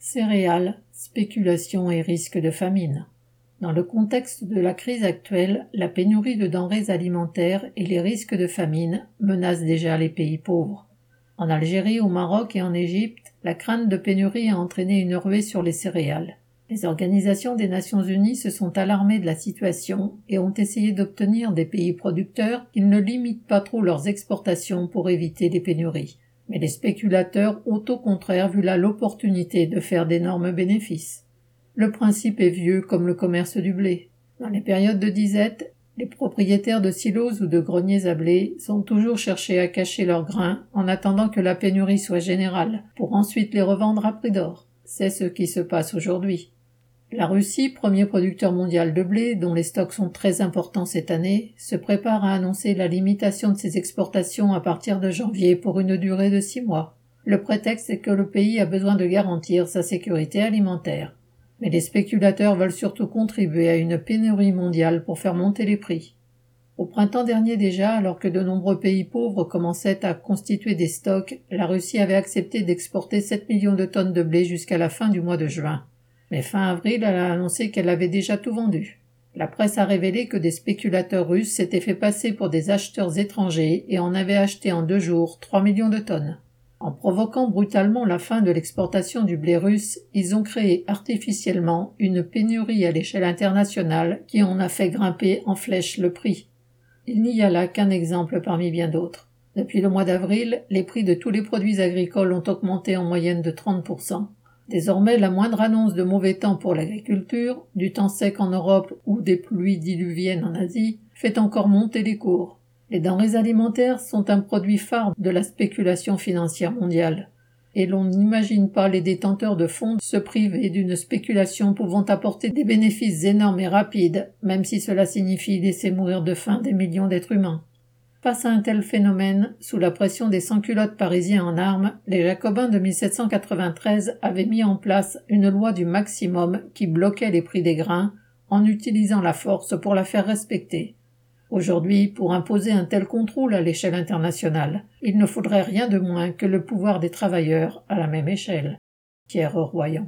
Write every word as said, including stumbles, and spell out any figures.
Céréales, spéculation et risque de famine. Dans le contexte de la crise actuelle, la pénurie de denrées alimentaires et les risques de famine menacent déjà les pays pauvres. En Algérie, au Maroc et en Égypte, la crainte de pénurie a entraîné une ruée sur les céréales. Les organisations des Nations Unies se sont alarmées de la situation et ont essayé d'obtenir des pays producteurs qu'ils ne limitent pas trop leurs exportations pour éviter les pénuries. Mais les spéculateurs ont au contraire vu là l'opportunité de faire d'énormes bénéfices. Le principe est vieux comme le commerce du blé. Dans les périodes de disette, les propriétaires de silos ou de greniers à blé sont toujours cherchés à cacher leurs grains en attendant que la pénurie soit générale, pour ensuite les revendre à prix d'or. C'est ce qui se passe aujourd'hui. La Russie, premier producteur mondial de blé, dont les stocks sont très importants cette année, se prépare à annoncer la limitation de ses exportations à partir de janvier pour une durée de six mois. Le prétexte est que le pays a besoin de garantir sa sécurité alimentaire. Mais les spéculateurs veulent surtout contribuer à une pénurie mondiale pour faire monter les prix. Au printemps dernier déjà, alors que de nombreux pays pauvres commençaient à constituer des stocks, la Russie avait accepté d'exporter sept millions de tonnes de blé jusqu'à la fin du mois de juin. Mais fin avril, elle a annoncé qu'elle avait déjà tout vendu. La presse a révélé que des spéculateurs russes s'étaient fait passer pour des acheteurs étrangers et en avaient acheté en deux jours trois millions de tonnes. En provoquant brutalement la fin de l'exportation du blé russe, ils ont créé artificiellement une pénurie à l'échelle internationale qui en a fait grimper en flèche le prix. Il n'y a là qu'un exemple parmi bien d'autres. Depuis le mois d'avril, les prix de tous les produits agricoles ont augmenté en moyenne de trente pour cent. Désormais, la moindre annonce de mauvais temps pour l'agriculture, du temps sec en Europe ou des pluies diluviennes en Asie, fait encore monter les cours. Les denrées alimentaires sont un produit phare de la spéculation financière mondiale. Et l'on n'imagine pas les détenteurs de fonds se priver d'une spéculation pouvant apporter des bénéfices énormes et rapides, même si cela signifie laisser mourir de faim des millions d'êtres humains. Face à un tel phénomène, sous la pression des sans-culottes parisiens en armes, les Jacobins de mille sept cent quatre-vingt-treize avaient mis en place une loi du maximum qui bloquait les prix des grains en utilisant la force pour la faire respecter. Aujourd'hui, pour imposer un tel contrôle à l'échelle internationale, il ne faudrait rien de moins que le pouvoir des travailleurs à la même échelle. Pierre Royan.